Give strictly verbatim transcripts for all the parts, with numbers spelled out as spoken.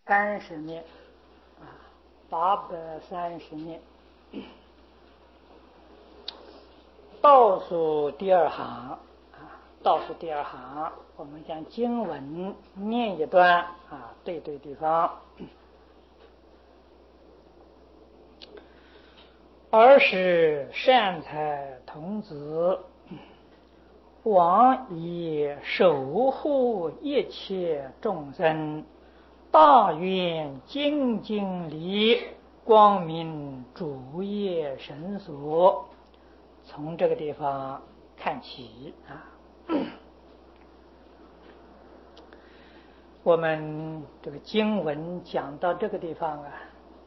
三十念啊，八百三十念。倒数第二行啊，倒数第二行，我们将经文念一段啊，对对地方。尔时善财童子，往以守护一切众生，大愿精进离光明主业神所。从这个地方看起啊，我们这个经文讲到这个地方啊，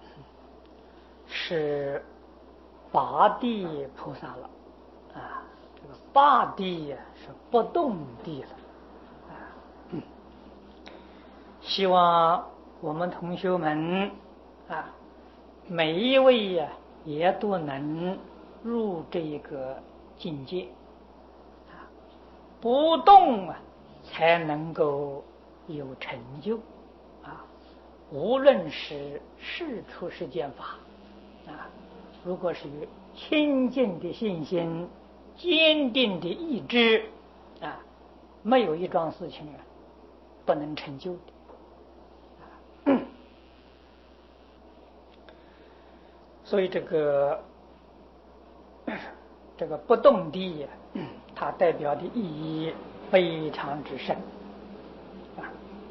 是八地菩萨了啊，这个八地呀、啊、是不动地了啊。嗯，希望我们同学们啊，每一位呀、啊、也都能入这一个境界啊，不动啊才能够有成就啊。无论是事出世间法啊，如果是有清净的信心、坚定的意志啊，没有一桩事情啊不能成就的。啊、所以这个这个不动地，它代表的意义非常之深啊。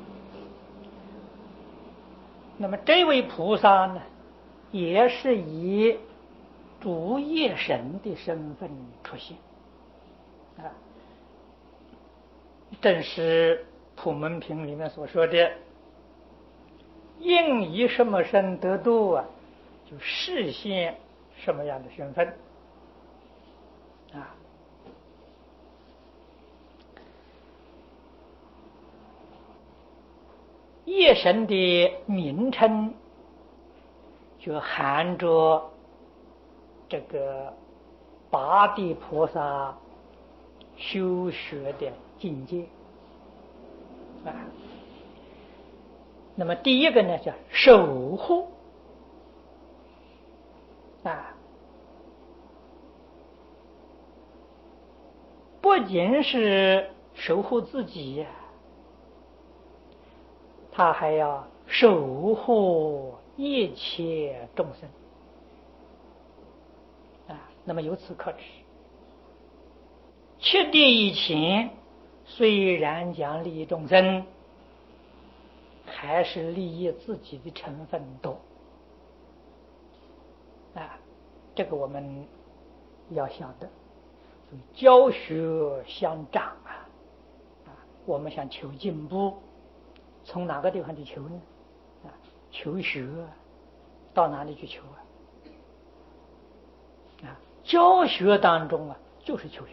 那么这位菩萨呢，也是以主业神的身份出现啊，正是普门品里面所说的，应以什么身得度啊，就示现什么样的身份啊。业神的名称就含着这个八地菩萨修学的境界啊。那么第一个呢叫守护啊，不仅是守护自己，他还要守护一切众生啊。那么由此可知，七地以前虽然讲利益众生，还是利益自己的成分多啊。这个我们要晓得，教学相长啊，啊，我们想求进步，从哪个地方去求呢？啊，求学到哪里去求啊？啊，教学当中啊，就是求学。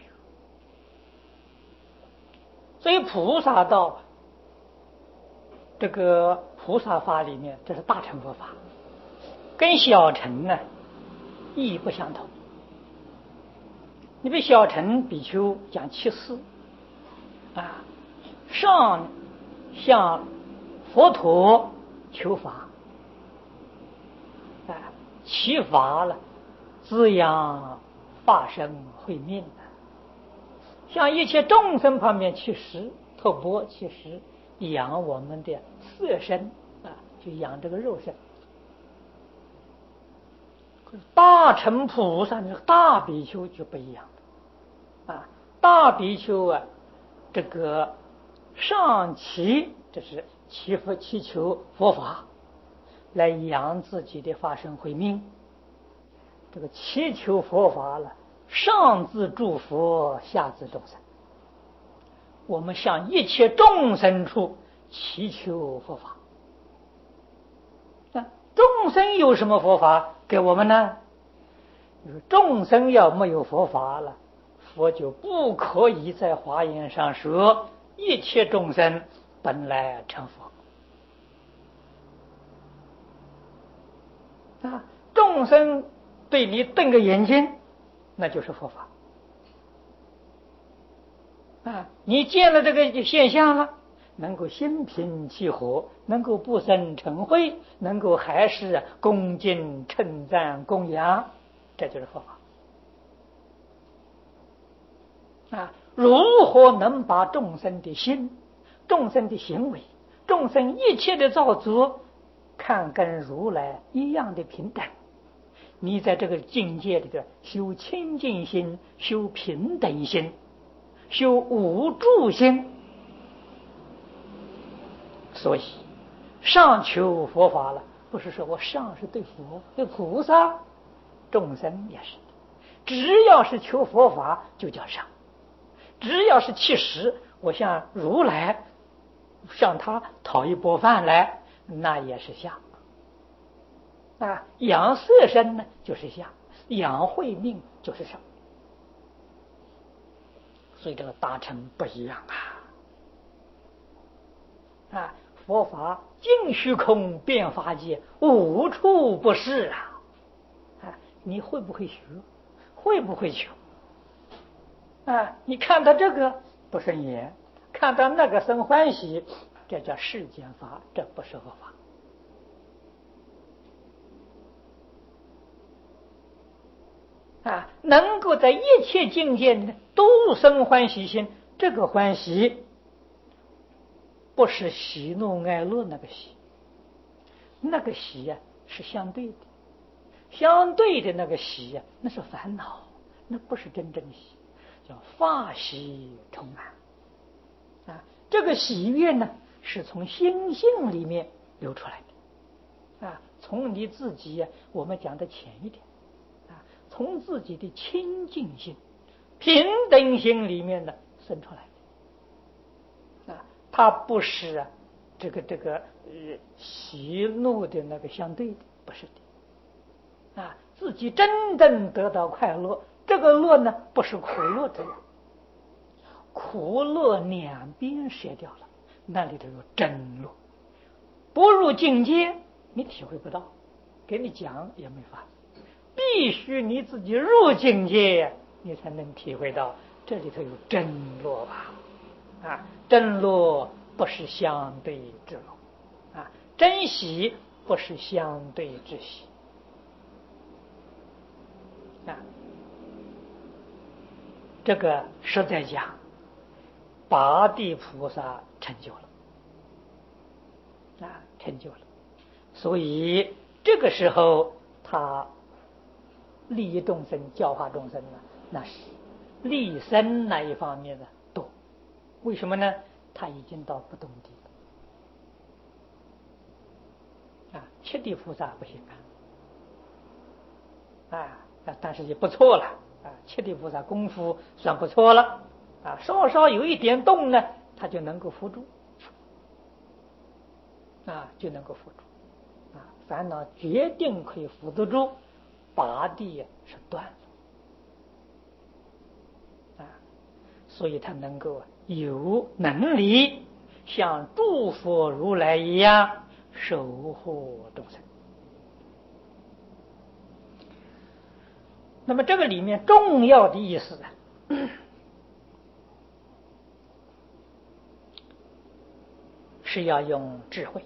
所以菩萨道，这个菩萨法里面，这是大乘佛法，跟小乘呢意义不相同。你比小乘比丘讲七事啊，上向佛陀求法啊，其法了滋养法身慧命啊，向一切众生方面去实透钵去实养我们的色身啊，就养这个肉身。大乘菩萨的大比丘就不一样了啊，大比丘啊，这个上祈，这是祈福祈求佛法来养自己的法身慧命。这个祈求佛法了，上自诸佛，下自众生。我们向一切众生处祈求佛法。那众生有什么佛法给我们呢？众生要没有佛法了，佛就不可以在华严上说一切众生本来成佛啊。众生对你瞪个眼睛，那就是佛法啊。你见了这个现象了， 能够心平气和，能够不生嗔恚，能够还是恭敬称赞供养，这就是佛法啊！如何能把众生的心、众生的行为、众生一切的造作看跟如来一样的平等？你在这个境界里边修清净心，修平等心，修无住心。所以上求佛法了，不是说我上是对佛对菩萨，众生也是的，只要是求佛法就叫上，只要是其实我向如来向他讨一钵饭来，那也是下啊。养色身呢就是下，养慧命就是上，所以这个大乘不一样啊啊！佛法尽虚空遍法界，无处不是啊！啊，你会不会学？会不会求？啊，你看到这个不生厌，看到那个生欢喜，这叫世间法，这不是佛法。啊，能够在一切境界呢都生欢喜心，这个欢喜不是喜怒哀乐那个喜，那个喜呀、啊、是相对的，相对的那个喜呀、啊、那是烦恼，那不是真正的喜，叫法喜充满啊。这个喜悦呢是从心性里面流出来的啊，从你自己、啊、我们讲的浅一点啊，从自己的清净心、平等心里面呢生出来的啊，它不是啊这个这个呃喜怒的那个相对的，不是的啊，自己真正得到快乐，这个乐呢不是苦乐之乐，苦乐两边舍掉了，那里头有真乐。不入境界你体会不到，给你讲也没法，必须你自己入境界你才能体会到这里头有真乐吧。啊，真乐不是相对之乐啊，真喜不是相对之喜啊。这个实在讲八地菩萨成就了啊，成就了，所以这个时候他利益众生、教化众生呢，那是利生那一方面的多。为什么呢？他已经到不动地了啊，七地菩萨不行啊，啊，但是也不错了啊，七地菩萨功夫算不错了啊，稍稍有一点动呢，他就能够扶住啊，就能够扶住啊，烦恼决定可以扶得住，八地是断了啊，所以他能够有能力像诸佛如来一样守护众生。那么这个里面重要的意思啊，是要用智慧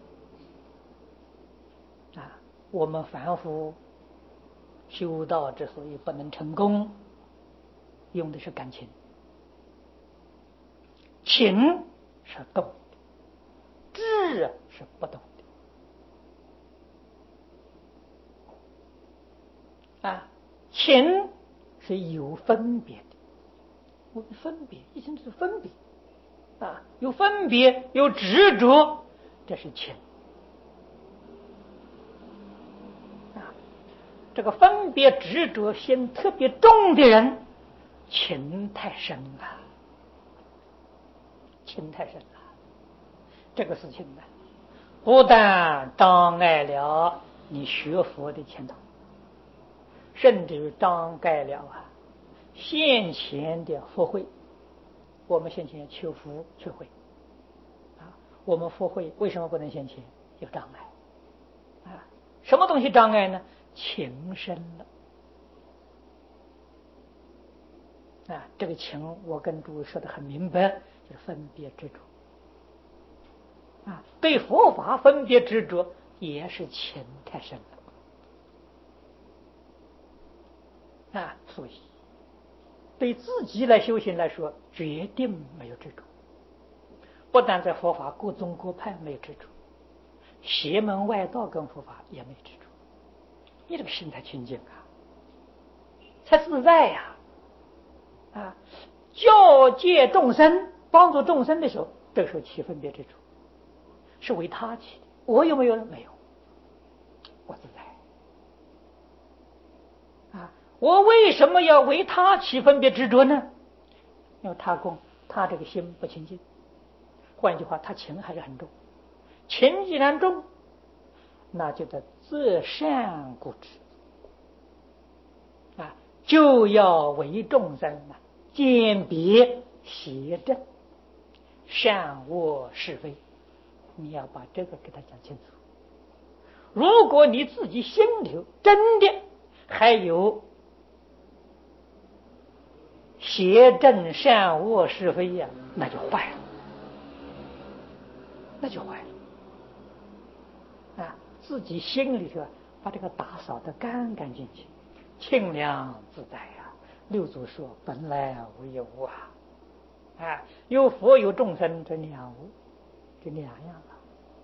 啊。我们凡夫修道之所以不能成功，用的是感情，情是动的，智是不动的啊。情是有分别的，我们分别一心是分别啊，有分别有执着，这是情啊。这个分别执着心特别重的人，情太深了，情太深了。这个事情呢，不但障碍了你学佛的前途，甚至于障碍了啊现前的佛慧。我们现前求福求慧啊，我们佛慧为什么不能现前？有障碍啊。什么东西障碍呢？情深了啊。这个情我跟诸位说的很明白，就是分别执着啊，对佛法分别执着也是情太深了啊，所以对自己来修行来说，决定没有执着。不但在佛法各宗各派没有执着，邪门外道跟佛法也没执着，你这个心才清净啊，才自在呀！啊，教诫众生，帮助众生的时候，这个时候起分别执着，是为他起的。我有没有呢？没有，我自在。啊，我为什么要为他起分别执着呢？因为他供他这个心不清净。换句话，他情还是很重。情既然重，那就得自善固执啊，就要为众生啊鉴别邪正、善恶是非，你要把这个给他讲清楚。如果你自己心里头真的还有邪正、善恶是非呀、啊，那就坏了，那就坏了啊！自己心里头把这个打扫得干干净净、清凉自在呀、啊。六祖说：“本来无一物啊，啊，有佛有众生，这两无，这两样了。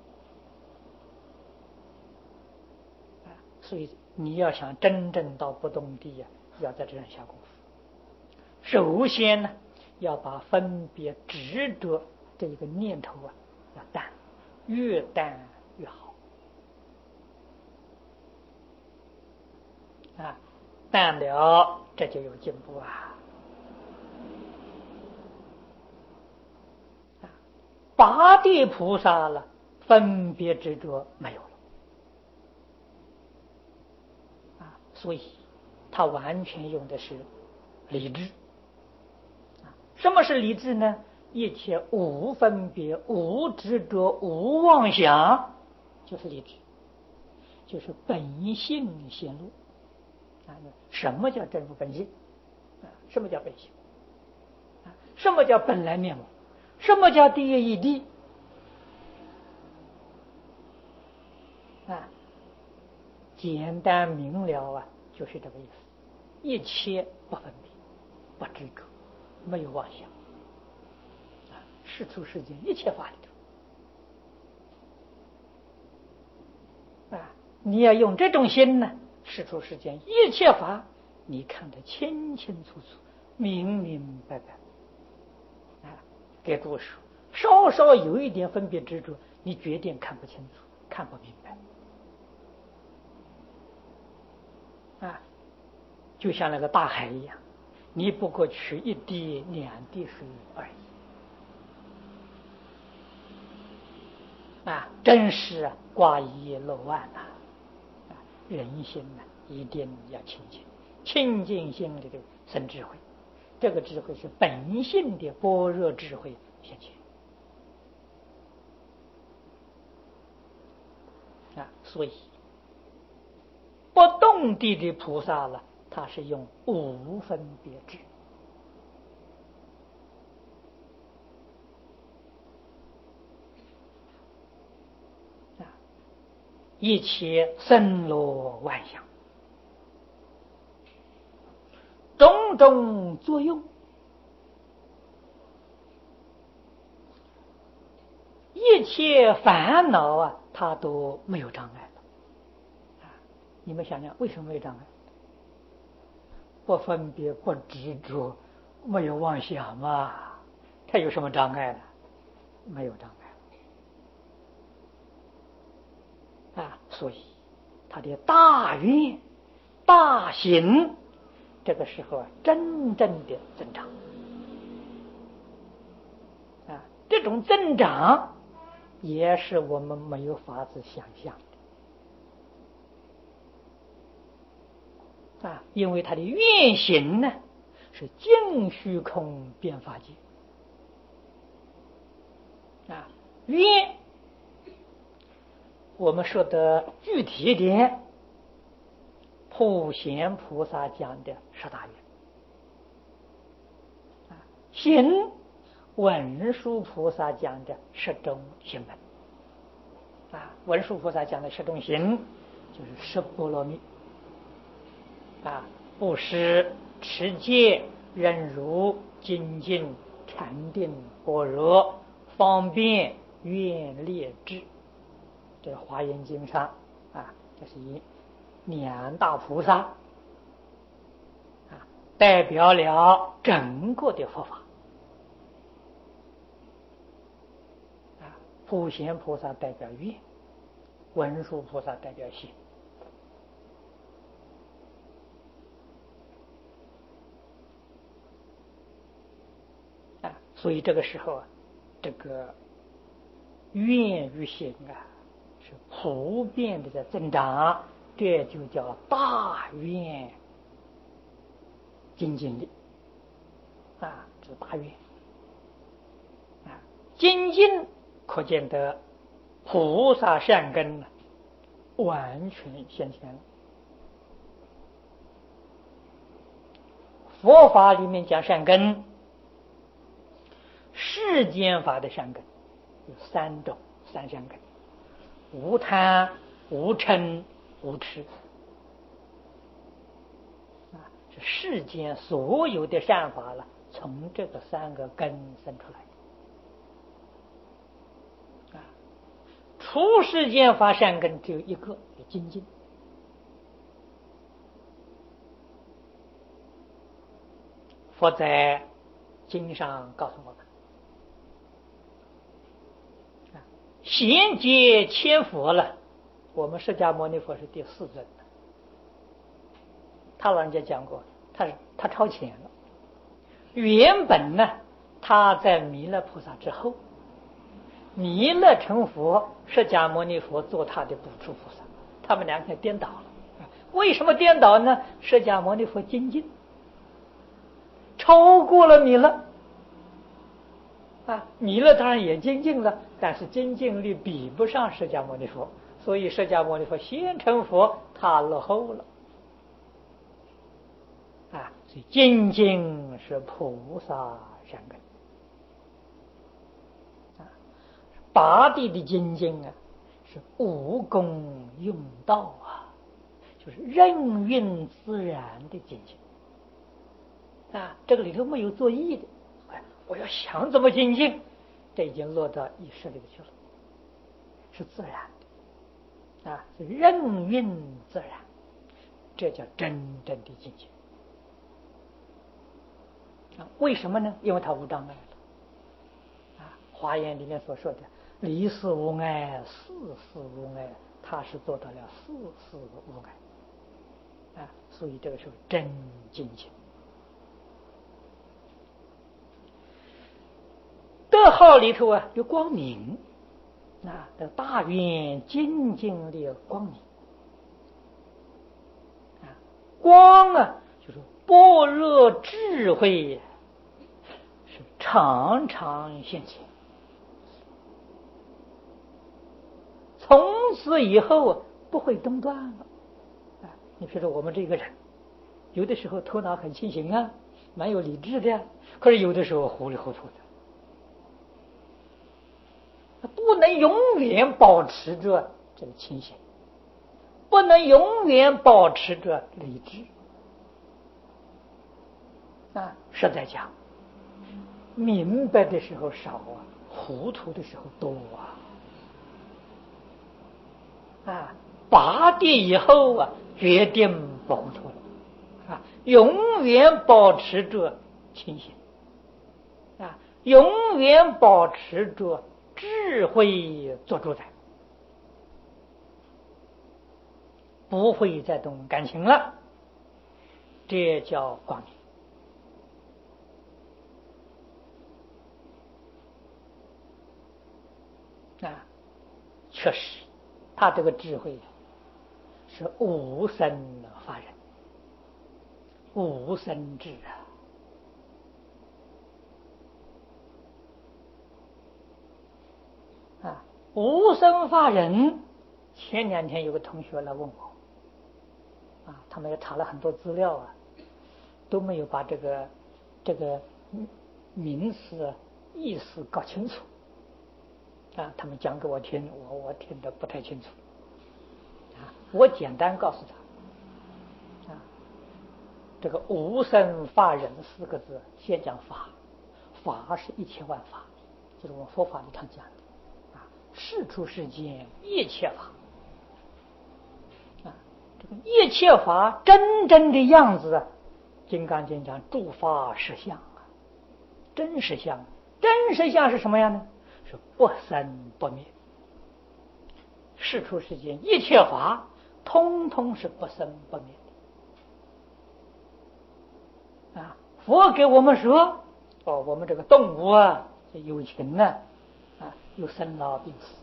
啊，所以你要想真正到不动地呀、啊，要在这上下功夫。首先呢，要把分别执着这一个念头啊，要淡，越淡越好。啊，淡了，这就有进步啊！啊，八地菩萨了，分别执着没有了啊，所以他完全用的是理智。啊，什么是理智呢？一切无分别、无执着、无妄想，就是理智，就是本性显露。啊，什么叫真如本性？啊，什么叫本性？啊，什么叫本来面目？什么叫第一义谛？啊，简单明了啊，就是这个意思。一切不分别，不执着，没有妄想。啊，世出世间一切法里头，啊，你要用这种心呢，世出世间一切法，你看得清清楚楚、明明白白。啊，给诸位说，稍稍有一点分别执着，你决定看不清楚、看不明白。啊，就像那个大海一样，你不过取一滴两滴水而已。啊，真是啊，挂一漏万呐！啊，人心呢、啊，一定要清净，清净心里的生智慧，这个智慧是本性的般若智慧现前。啊，所以不动地的菩萨了，他是用无分别智。啊，一切森罗万象，种种作用，一切烦恼啊，他都没有障碍了。啊，你们想想，为什么没有障碍？不分别，不执着，没有妄想嘛，他有什么障碍呢？没有障碍啊！所以他的大愿、大行，这个时候啊，真正的增长啊，这种增长也是我们没有法子想象的啊，因为他的愿行呢是净虚空变法界啊，愿我们说的具体一点，普贤菩萨讲的十大愿啊，行文殊菩萨讲的十种行门啊，文殊菩萨讲的十种行，就是十波罗蜜啊，布施、持戒、忍辱、精进、禅定、般若、方便、愿力、智。这个华严经上啊，这是以两大菩萨啊代表了整个的佛法啊，普贤菩萨代表愿，文殊菩萨代表行。啊，所以这个时候啊，这个愿与行啊是普遍的在增长，这就叫大愿精进力啊，这是大愿啊，精进可见得菩萨善根完全现前了。佛法里面讲善根，世间法的善根有三种，三善根：无贪、无嗔、无痴。啊，是世间所有的善法了，从这个三个根生出来的。啊，出世间法善根只有一个，是精进。佛在经上告诉我们，贤劫千佛了，我们释迦牟尼佛是第四尊的。他老人家讲过，他他超前了。原本呢，他在弥勒菩萨之后，弥勒成佛，释迦牟尼佛做他的补处菩萨，他们两个颠倒了。为什么颠倒呢？释迦牟尼佛精进，超过了弥勒。啊，弥勒当然也精进了，但是精进力比不上释迦牟尼佛，所以释迦牟尼佛先成佛，他落后了。啊，所以精进是菩萨善根。啊，八地的精进啊，是无功用道啊，就是任运自然的精进。啊，这个里头没有作意的。我要想怎么精进，这已经落到意识里头去了，是自然的啊，是任运自然，这叫真正的境界啊。为什么呢？因为它无障碍了啊。华严里面所说的离事无碍，事事无碍，它是做到了事事无碍啊，所以这个是真境界。德号里头啊有光明啊，这大愿精进的光明啊，光啊就是般若智慧，是常常现前。从此以后不会中断了啊。你比如说我们这个人，有的时候头脑很清醒啊，蛮有理智的，可是有的时候糊里糊涂的。不能永远保持着这个清醒，不能永远保持着理智啊。实在讲，明白的时候少啊，糊涂的时候多啊。啊，八地以后啊，决定不糊涂了啊，永远保持着清醒啊，永远保持着智慧做主宰，不会再动感情了，这叫光明啊。确实他这个智慧是无生法忍，无生智啊啊，无生法忍。前两天有个同学来问我啊，他们也查了很多资料啊，都没有把这个这个名词意思搞清楚啊，他们讲给我听，我我听得不太清楚啊。我简单告诉他啊，这个无生法忍四个字，先讲法，法是一切万法，就是我们佛法里头讲的啊，世出世间一切法啊，这个一切法真正的样子啊，《金刚经》讲诸法实相啊，真实相，真实相是什么样呢？是不生不灭。世出世间一切法通通是不生不灭的啊！佛给我们说哦，我们这个动物啊，有情呢啊，有生老病死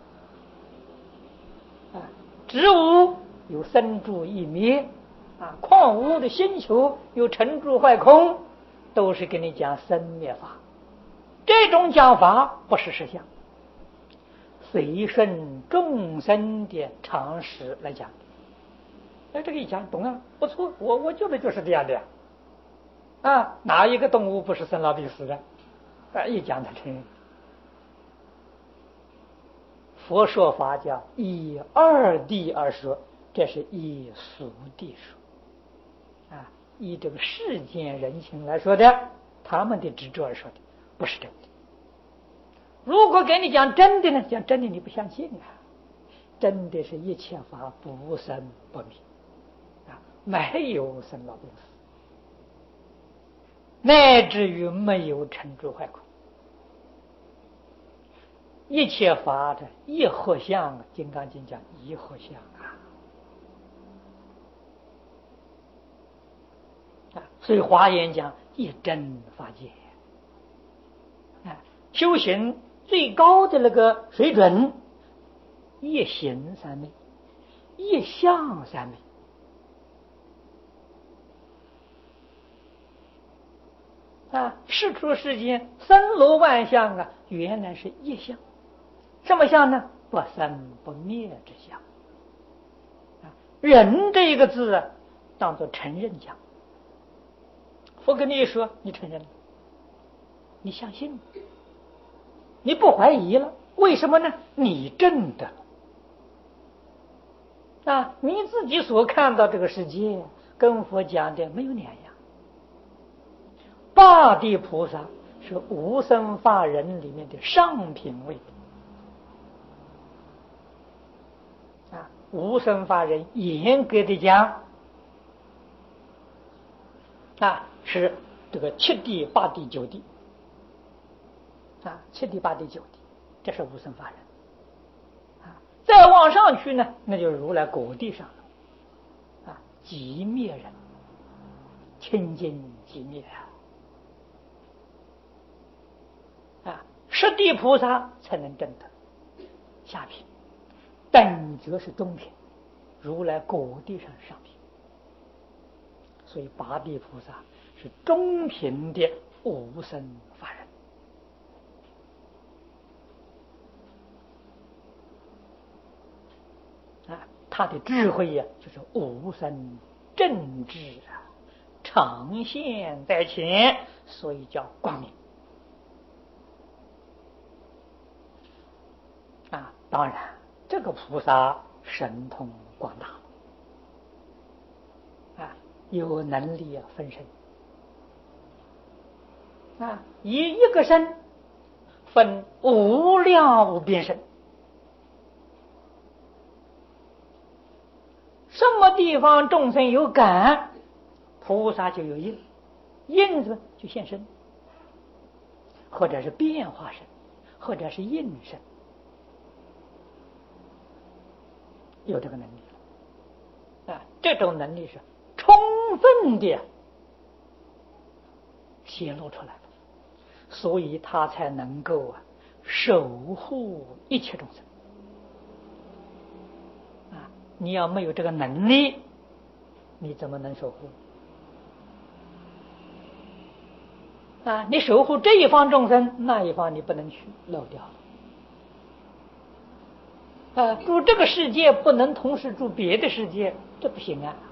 啊；植物有生住异灭啊；矿物的星球有成住坏空，都是给你讲生灭法。这种讲法不是实相，随顺众生的常识来讲。哎，这个一讲懂了，不错，我我觉得就是这样的呀。啊，哪一个动物不是生老病死的？啊，一讲他承认。佛说法叫以二谛而说，这是以俗谛说。啊，以这个世间人情来说的，他们的执着而说的，不是真的。如果给你讲真的呢，讲真的你不相信啊。真的是一切法不生不灭啊，没有生老病死，乃至于没有成住坏空，一切法的一合相，《金刚经》讲一合相啊，所以华严讲一真法界啊，修行最高的那个水准，一行三昧，一相三昧。啊，世出世间森罗万象啊，原来是一相。什么相呢？不生不灭之相。啊，人这一个字啊，当作承认讲。佛跟你一说，你承认了，你相信了，你不怀疑了。为什么呢？你证得了。啊，你自己所看到这个世界，跟佛讲的没有两样。八地菩萨是无生法忍里面的上品位啊，无生法忍严格的讲啊，是这个七地、八地、九地啊，七地、八地、九地，这是无生法忍啊。再往上去呢，那就是如来果地上了啊，寂灭人，清净寂灭啊。啊，十地菩萨才能证得下品，等则是中品，如来果地上上品。所以八地菩萨是中品的无生法忍啊，他的智慧呀、啊，就是无生正智啊，常现在前，所以叫光明。啊，当然，这个菩萨神通广大，啊，有能力啊分身，啊，一一个身分无量无边身，什么地方众生有感，菩萨就有应，应子就现身，或者是变化身，或者是应身。有这个能力了啊！这种能力是充分的显露出来的，所以他才能够啊守护一切众生啊！你要没有这个能力，你怎么能守护啊？你守护这一方众生，那一方你不能去漏掉了。啊，住这个世界不能同时住别的世界，这不行啊！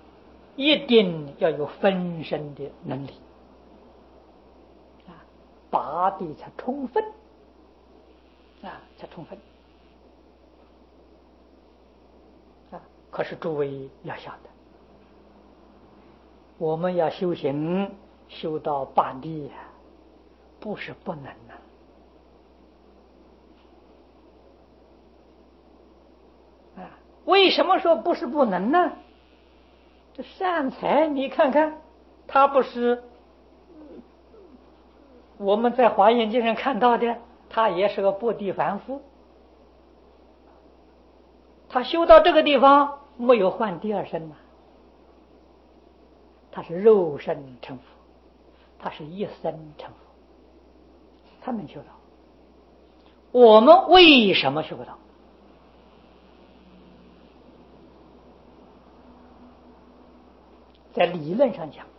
一定要有分身的能力啊！ 八地才充分啊，才充分啊。可是诸位要晓得，我们要修行修到八地呀，不是不能呐、啊。啊，为什么说不是不能呢？这善财你看看，他不是我们在华严经上看到的，他也是个薄地凡夫，他修到这个地方没有换第二身呐、他是肉身成佛，他是一生成佛，他能修到。我们为什么修不到？在理论上讲，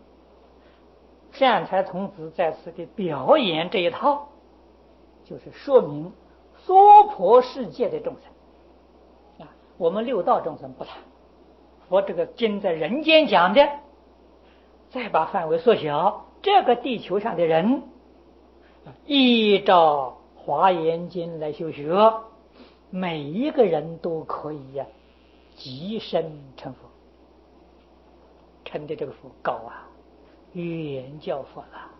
善财童子在此给表演这一套，就是说明娑婆世界的众生啊，我们六道众生不谈，佛这个经在人间讲的，再把范围缩小，这个地球上的人依照华严经来修学，每一个人都可以呀、啊，即身成佛，成的这个佛高啊，远教佛了。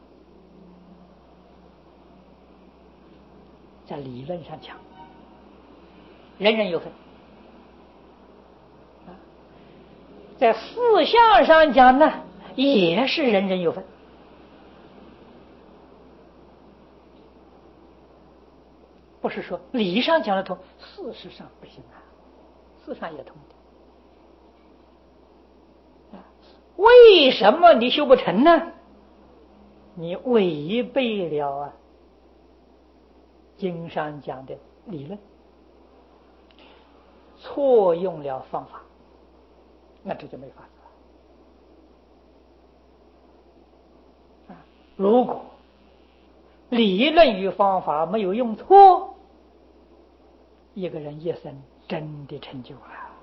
在理论上讲，人人有份；在事相上讲呢，也是人人有份。不是说理上讲得通，事实上不行啊，事实上也通的。为什么你修不成呢？你违背了啊经上讲的理论，错用了方法，那这就没法子了。如果理论与方法没有用错，一个人一生真的成就了。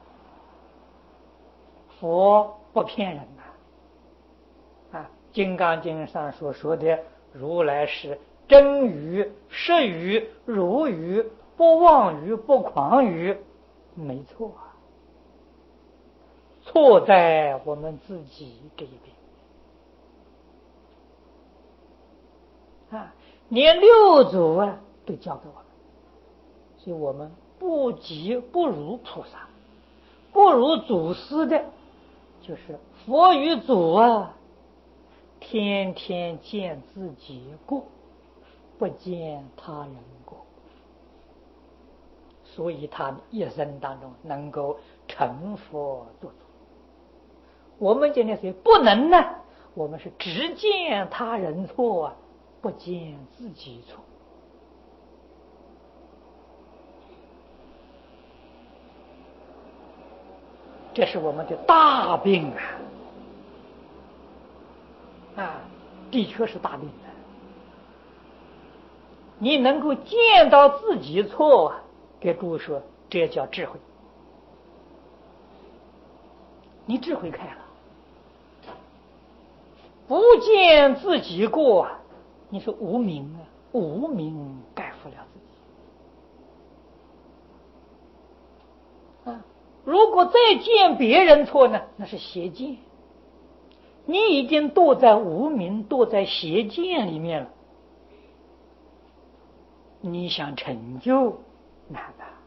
佛不骗人呐、啊！啊，《金刚经》上所说的如来是真语、实语、如语，不妄语、不诳语，没错啊。错在我们自己这一边啊，连六祖啊都教给我们，所以我们不及不如菩萨，不如祖师的，就是佛与祖啊，天天见自己过，不见他人过，所以他一生当中能够成佛度众。我们今天是不能呢，我们是只见他人错啊，不见自己错。这是我们的大病啊！啊，的确是大病啊！你能够见到自己错啊，给诸位说，这叫智慧。你智慧开了，不见自己过啊，你说无明啊，无明盖覆了自己啊。如果再见别人错呢，那是邪见。你已经堕在无明，堕在邪见里面了，你想成就难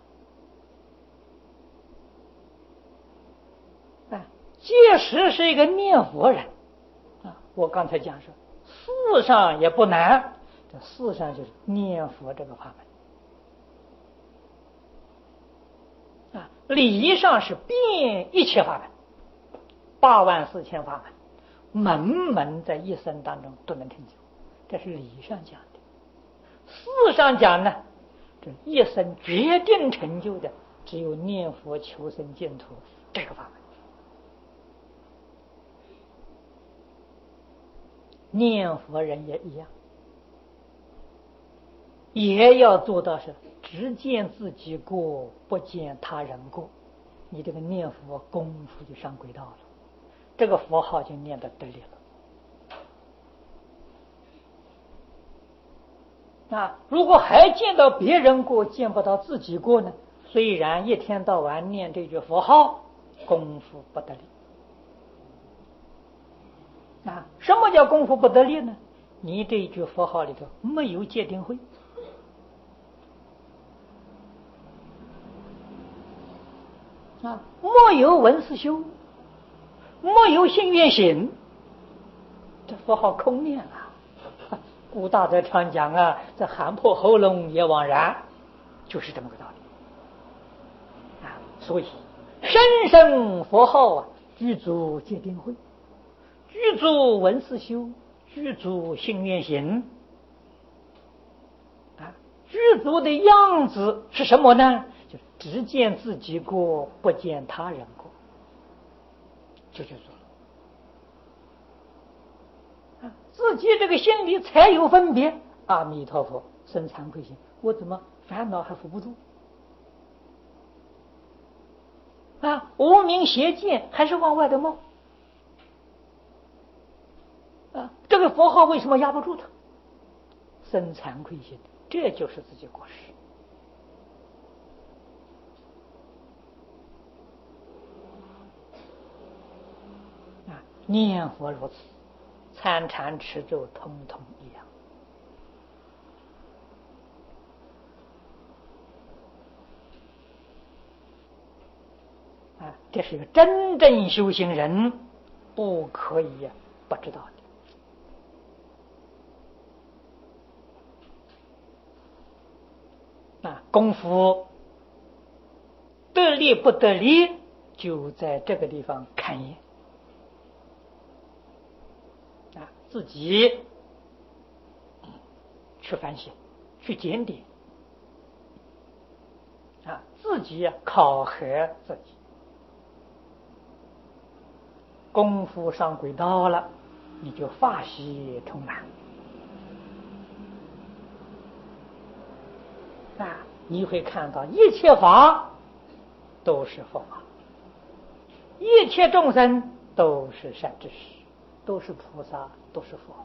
的啊！即使是一个念佛人啊，我刚才讲说，事上也不难，这事上就是念佛这个法门啊，理上是遍一切法门，八万四千法门。门门在一生当中都能成就，这是理上讲的。事上讲呢，这一生决定成就的只有念佛求生净土这个法门。念佛人也一样，也要做到是只见自己过，不见他人过，你这个念佛功夫就上轨道了，这个佛号就念得得力了。 啊，如果还见到别人过，见不到自己过呢？虽然一天到晚念这句佛号，功夫不得力。啊，什么叫功夫不得力呢？你这一句佛号里头没有戒定慧，啊，没有闻思修，没有信愿行，这佛号空念啊。古大德常讲啊，这喊破喉咙也枉然，就是这么个道理啊。所以声声佛号啊，具足戒定慧，具足闻思修，具足信愿行啊。具足的样子是什么呢？就只见自己过，不见他人过，就就做了啊。自己这个心里才有分别。阿弥陀佛，生惭愧心，我怎么烦恼还扶不住啊？无明邪见还是往外的冒啊？这个佛号为什么压不住他？生惭愧心，这就是自己过失啊！念佛如此，参禅持咒通通一样啊！这是一个真正修行人不可以不知道的啊！功夫得力不得力，就在这个地方看验啊！自己去反省，去检点啊！自己考核自己，功夫上轨道了，你就法喜充满啊！你会看到一切法都是佛法，一切众生都是善知识，都是菩萨，都是佛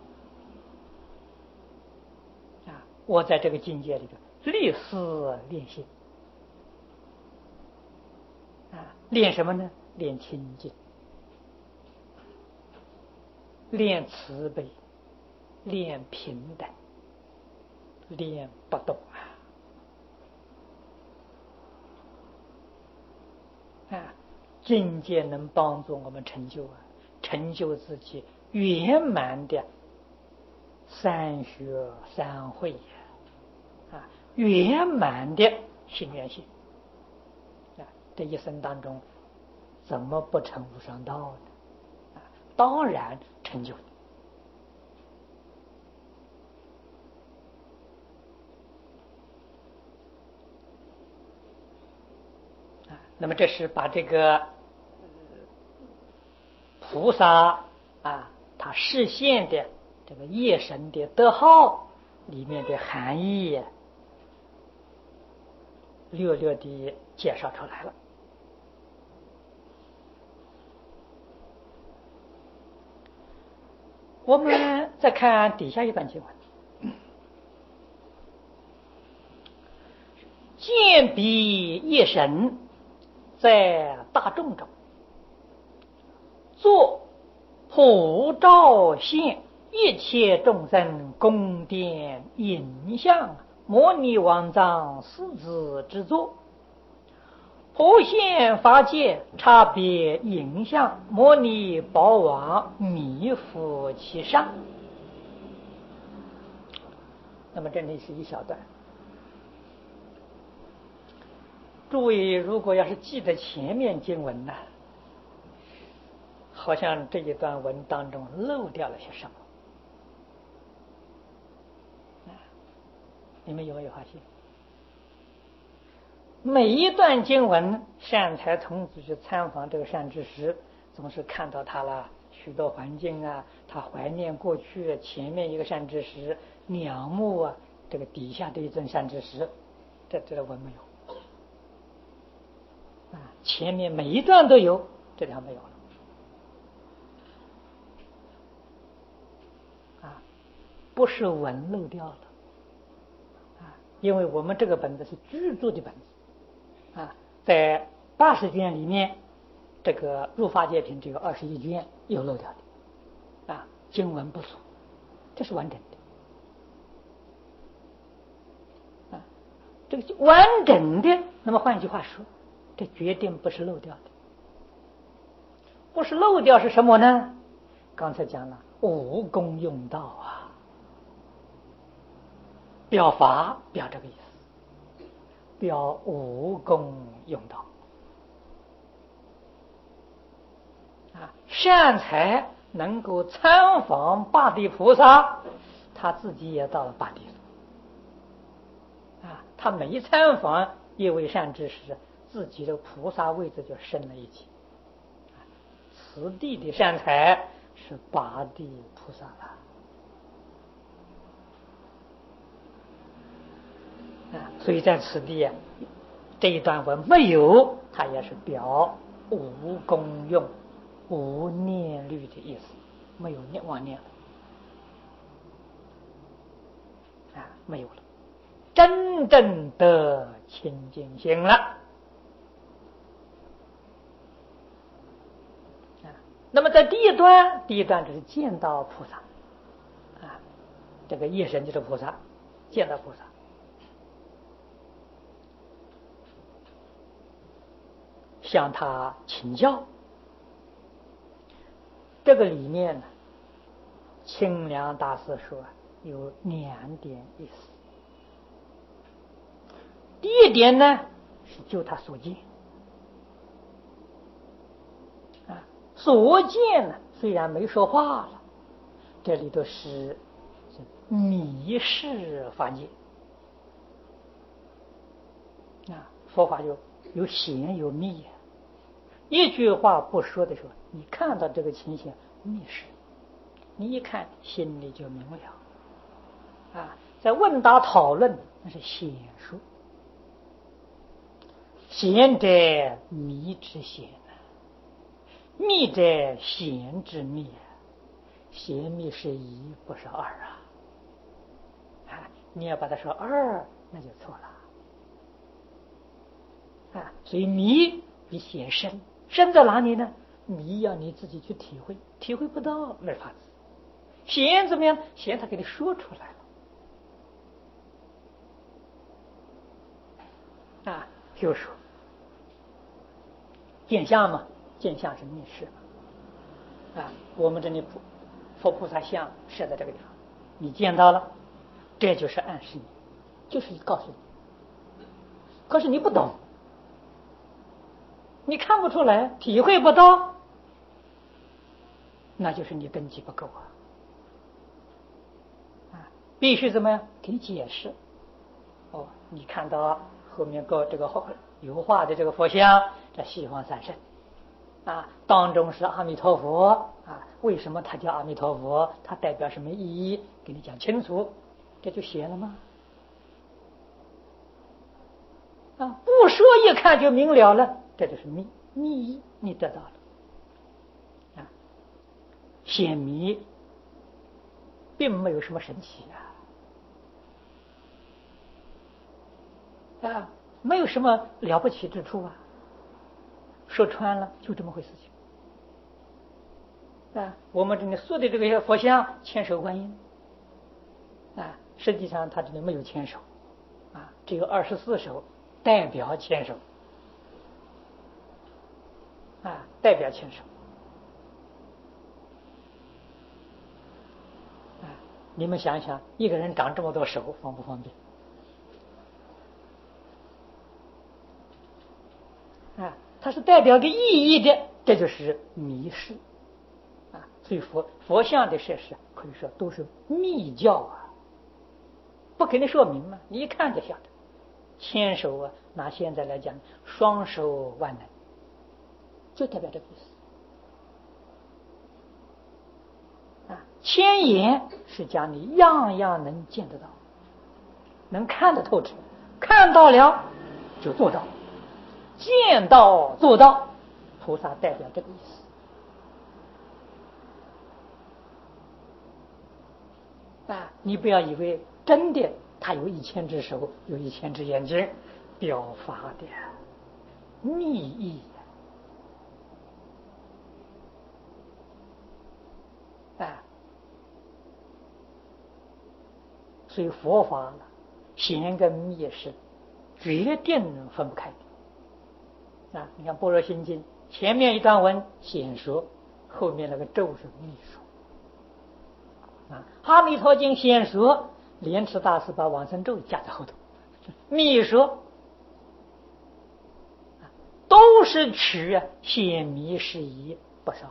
啊！我在这个境界里头立思练心啊，练什么呢？练清净，练慈悲，练平等，练不动啊！啊，境界能帮助我们成就啊，成就自己圆满的三学三会啊，圆满的心愿性啊，这一生当中怎么不成无上道呢？啊，当然成就的啊。那么这是把这个菩萨啊，他示现的这个业神的德号里面的含义略略地介绍出来了。我们再看底下一段经文，见彼业神在大众中，作普照现一切众生宫殿影像摩尼王藏四字之作，普现法界差别影像摩尼宝王弥覆其上。那么这里是一小段，诸位如果要是记得前面经文呢，好像这一段文当中漏掉了些什么，你们有没有发现？每一段经文，善财童子去参访这个善知识，总是看到他了许多环境啊，他怀念过去前面一个善知识，仰慕啊这个底下的一尊善知识，这这个文没有啊，前面每一段都有，这条没有了啊，不是文漏掉了因为我们这个本子是居注的本子啊，在八十卷里面，这个入法界品只有二十一卷有漏掉的啊，经文不俗，这是完整的啊，这个完整的。那么换句话说，这决定不是漏掉的，不是漏掉是什么呢？刚才讲了，无功用道啊，表法表这个意思，表无功用道啊，善财能够参访八地菩萨，他自己也到了八地了啊，他没参访一位善知识，自己的菩萨位置就升了一级。此地的善财是八地菩萨了啊，所以在此地这一段文没有，它也是表无功用、无念虑的意思，没有念妄念了啊，没有了，真正的清净心了。那么在第一段，第一段就是见到菩萨啊，这个夜神就是菩萨，见到菩萨，向他请教。这个里面呢，清凉大师说有两点意思。第一点呢，是就他所见啊，所见呢虽然没说话了，这里头是迷示法界啊，佛法有有显有密，一句话不说的时候，你看到这个情形密示，你一看心里就明了啊。在问答讨论那是显说，显者迷之显，密者显之密，显密是一不是二啊！啊，你要把它说二，那就错了啊！所以迷比显深，深在哪里呢？迷要你自己去体会，体会不到没法子。显怎么样？显他给你说出来了啊！譬如说见相嘛，见相是密示嘛啊！我们这里佛佛菩萨像设在这个地方，你见到了，这就是暗示你，就是告诉你，可是你不懂，你看不出来，体会不到，那就是你根基不够啊！啊，必须怎么样给你解释？哦，你看到后面个这个油画的这个佛像，这西方三圣啊，当中是阿弥陀佛啊，为什么它叫阿弥陀佛？它代表什么意义？给你讲清楚，这就写了吗？啊，不说一看就明了了，这就是密密意，你得到了啊。显密并没有什么神奇啊，啊，没有什么了不起之处啊。说穿了，就这么回事情啊。我们这里塑的这个佛像，千手观音啊，实际上它这里没有千手啊，只有二十四手，代表千手啊，代表千手啊。你们想想，一个人长这么多手，方不方便？啊，它是代表个意义的，这就是迷失啊。所以佛佛像的设施可以说都是密教啊，不给你说明嘛，你一看就晓得。千手啊，拿现在来讲，双手万能，就代表这个意思啊。千眼是讲你样样能见得到，能看得透彻，看到了就做到，见到做到，菩萨代表这个意思啊。你不要以为真的他有一千只手，有一千只眼睛，表法的密意啊，所以佛法呢，显跟密是决定分不开的啊。你看《般若心经》前面一段文显说，后面那个咒是密说啊。《阿弥陀经》显说，莲池大师把往生咒加在后头，密说都是取显密释义不少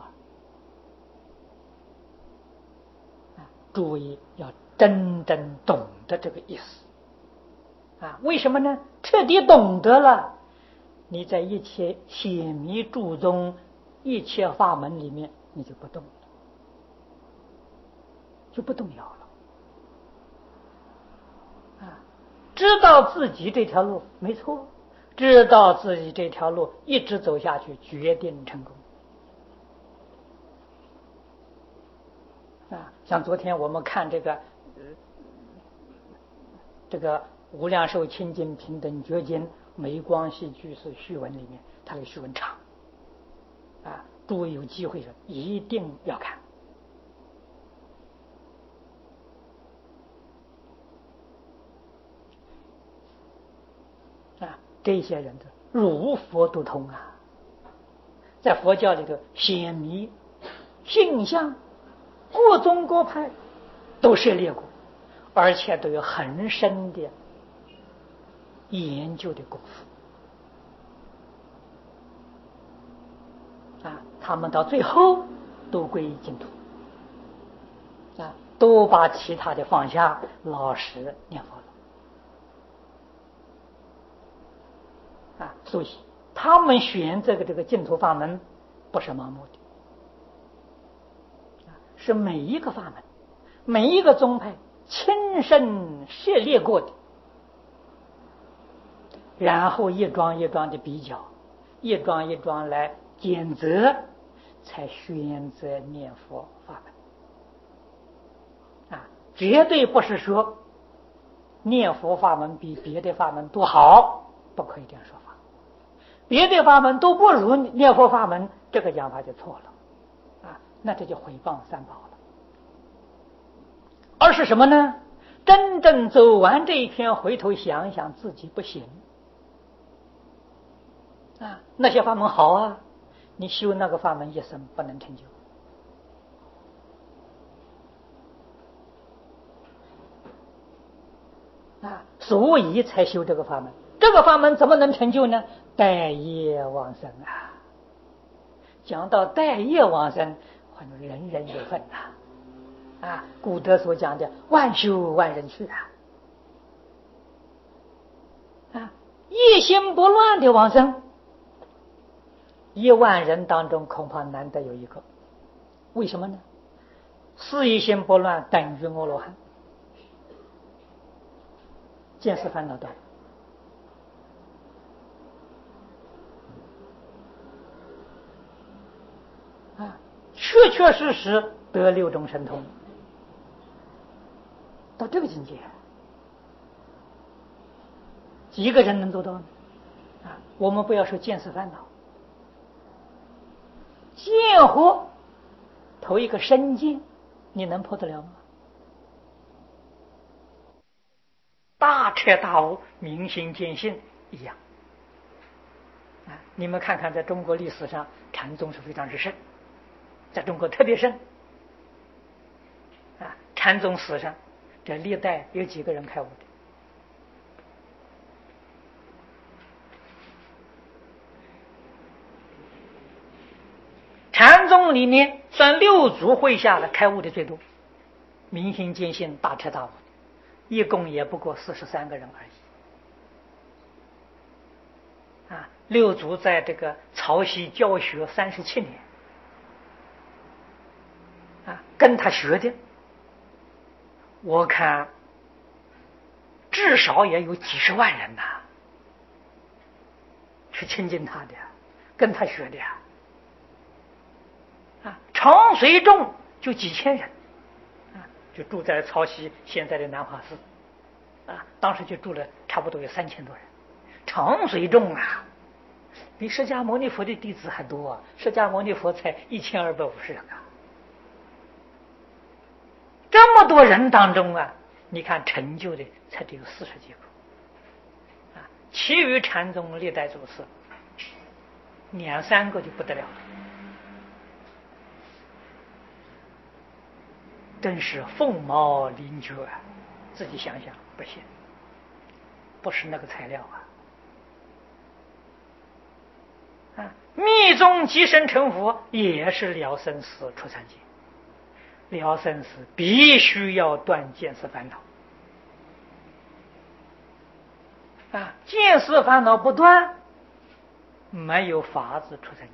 啊。注意要真正懂得这个意思啊。为什么呢？彻底懂得了，你在一切显密注中，一切法门里面，你就不动了，就不动摇了啊。知道自己这条路没错，知道自己这条路一直走下去，决定成功啊。像昨天我们看这个、呃、这个无量寿清净平等觉经梅光系居士序文里面，他的序文长啊，诸位有机会的一定要看啊。这些人的如佛都通啊，在佛教里头显密性相各宗各派都涉猎过，而且都有很深的研究的功夫啊。他们到最后都归于净土啊，都把其他的放下，老实念佛了啊。所以他们选这个这个净土法门不是盲目的，是每一个法门每一个宗派亲身涉猎过的，然后一桩一桩的比较，一桩一桩来检择，才选择念佛法门啊。绝对不是说念佛法门比别的法门都好，不可以这样说法。别的法门都不如念佛法门，这个讲法就错了啊，那这就毁谤三宝了。而是什么呢？真正走完这一篇，回头想一想自己不行啊。那些法门好啊，你修那个法门一生不能成就啊，所以才修这个法门。这个法门怎么能成就呢？待业往生啊。讲到待业往生，反正人人有份呐啊。古德所讲的万修万人去啊啊，一心不乱的往生，一万人当中恐怕难得有一个。为什么呢？四一心不乱等于阿罗汉，见识烦恼断啊，确确实实得六种神通，到这个境界，几个人能做到呢？啊，我们不要说见识烦恼，见惑头一个身见，你能破得了吗？大彻大悟，明心见性一样啊。你们看看，在中国历史上，禅宗是非常之盛，在中国特别盛啊。禅宗史上，这历代有几个人开悟的？禅宗里面算六祖会下的开悟的最多，明心见性、大彻大悟，一共也不过四十三个人而已啊。六祖在这个曹溪教学三十七年啊，跟他学的，我看至少也有几十万人呐，是亲近他的，跟他学的呀。啊，长随众就几千人，啊，就住在曹溪现在的南华寺。 啊，当时就住了差不多有三千多人，长随众啊，比释迦牟尼佛的弟子还多啊！释迦牟尼佛才一千二百五十人啊，这么多人当中啊，你看成就的才只有四十几个啊，其余禅宗历代祖师两三个就不得了了，真是凤毛麟角啊！自己想想，不行，不是那个材料啊！啊，密宗即身成佛也是了生死出三界，了生死必须要断见思烦恼啊！见思烦恼不断，没有法子出三界。